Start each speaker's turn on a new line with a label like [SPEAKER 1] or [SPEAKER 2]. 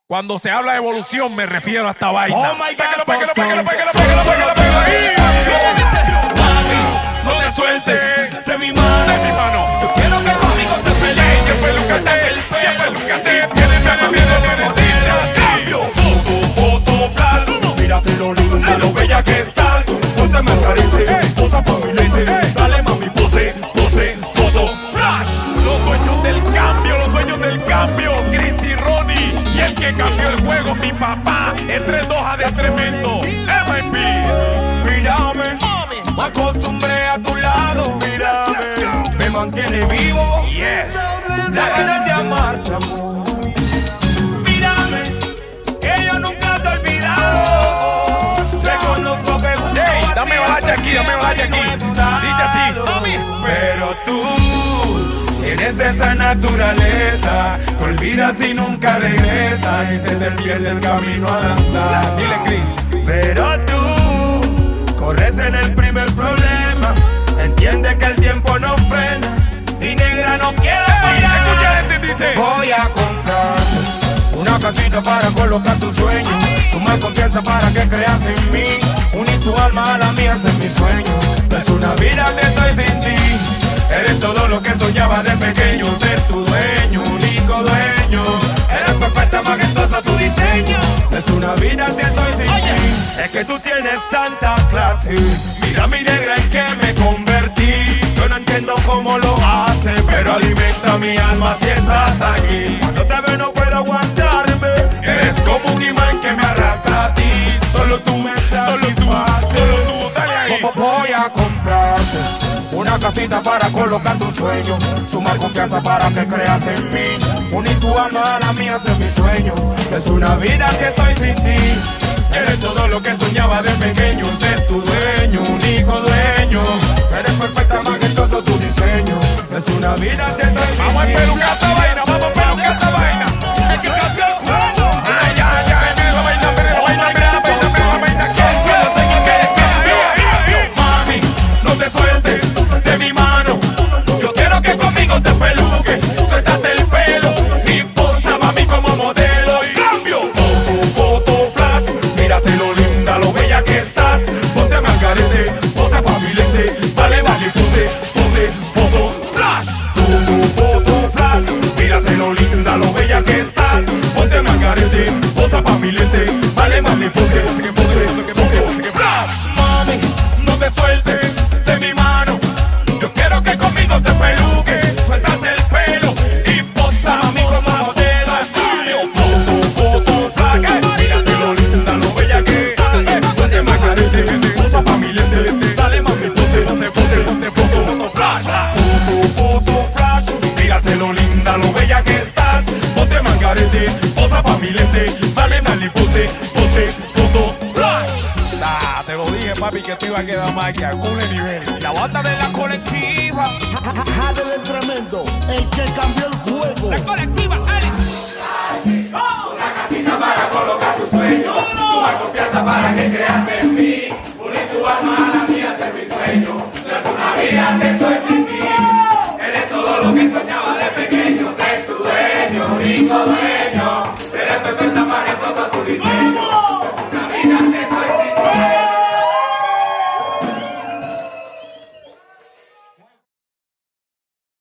[SPEAKER 1] Cuando se habla de evolución me refiero a esta vaina.
[SPEAKER 2] Oh my God,
[SPEAKER 1] Pégalo, pégalo, pégalo,
[SPEAKER 2] Solo
[SPEAKER 1] ahí.
[SPEAKER 2] Mami, no te sueltes de mi mano.
[SPEAKER 1] De mi mano.
[SPEAKER 2] Yo quiero que conmigo te pelees.
[SPEAKER 1] Que pelúcate,
[SPEAKER 2] el pelo.
[SPEAKER 1] que pelúcate. Viene.
[SPEAKER 2] Cambio. Foto, flash. Mírate lo linda, lo bella que estás. Ponte margarete, posa pa' mi lente. Dale mami, pose, foto, flash.
[SPEAKER 1] Los dueños del cambio, Chris y Ronnie. Y el que cambió el juego, mi papá. El 3-2 de tremendo. MIP.
[SPEAKER 2] Mírame, me acostumbré a tu lado. Mírame, me mantiene vivo.
[SPEAKER 1] Yes.
[SPEAKER 2] La ganas de amarte, amor. Mírame, que yo nunca te he olvidado. Reconozco que junto
[SPEAKER 1] Hey,
[SPEAKER 2] a
[SPEAKER 1] dame
[SPEAKER 2] ti
[SPEAKER 1] balacha aquí, dame balacha aquí.
[SPEAKER 2] no he dudado.
[SPEAKER 1] Dice así, mami.
[SPEAKER 2] Pero tú tienes esa naturaleza, te olvidas y nunca regresas y se te pierde el camino al andar.
[SPEAKER 1] Dile, Chris.
[SPEAKER 2] Pero tú corres en el primer problema, entiende que el tiempo no frena y negra no quiere
[SPEAKER 1] Escucha
[SPEAKER 2] parar.
[SPEAKER 1] este, dice.
[SPEAKER 2] Voy a comprarte una casita para colocar tus sueños, sumar confianza para que creas en mí, unir tu alma a la mía, ese es mi sueño. Es una vida que estoy sin ti. Eres todo lo que soñaba de pequeño, ser tu dueño, único dueño. Eres perfecta, majestuosa tu diseño. Es una vida si estoy sin ti. Es que tú tienes tanta clase. Mira mi negra en que me convertí. Yo no entiendo cómo lo haces, pero alimenta mi alma si estás aquí. Cuando te veo no puedo aguantarme. Eres como un imán que me arrastra a ti. Solo tú me satisfaces.
[SPEAKER 1] Dale ahí.
[SPEAKER 2] Voy a comprarte una casita para colocar tus sueños, sumar confianza para que creas en mí, unir tu alma a la mía, ese es mi sueño. Es una vida si estoy sin ti. Eres todo lo que soñaba de pequeño, ser tu dueño, único dueño. Eres perfecta, majestuoso tu diseño. Es una vida si estoy sin ti.
[SPEAKER 1] Vamos a pelucar esta vaina, vamos a pelucar esta vaina.
[SPEAKER 2] El que cambió el juego.
[SPEAKER 1] Ay, mira la vaina.
[SPEAKER 2] Mami, no te sueltes de mi mano. Yo quiero que conmigo te peluque. Suéltate el pelo y posa, mami, como modelo. Y cambio. Foto, flash. Mírate lo linda, lo bella que estás. Ponte margarete, posa pa' mi lente. Vale, pose, foto, flash. Foto, flash. Mírate lo linda, lo bella que estás. Ponte margarete, posa pa' mi lente. Vale, mami, pose, foto, flash. Mami, no te sueltes de mi mano. Yo quiero que conmigo te peluque. Suéltate el pelo y posa, mami, como modelo. Foto, flash. Mírate lo linda, lo bella que estás. Ponte margarete, posa pa' mi lente. Dale, mami, pose, foto, flash. Foto, flash. Mírate lo linda, lo bella que estás. Ponte margarete, posa pa' mi lente. Dale, mami, pose, foto, flash.
[SPEAKER 1] Te lo dije, papi, que te iba a quedar mal, que acumule nivel.
[SPEAKER 2] La banda de la colectiva.
[SPEAKER 3] Jade del tremendo, el que cambió el juego.
[SPEAKER 2] La colectiva, Alex.
[SPEAKER 4] Una casita para colocar tus sueños, tomar confianza para que creas en mí, unir tu alma a la mía, ser mi sueño. No es una vida si estoy sin ti. Eres todo lo que soñaba de pequeño, ser tu dueño, único dueño. Eres perfecta, majestuosa tu diseño.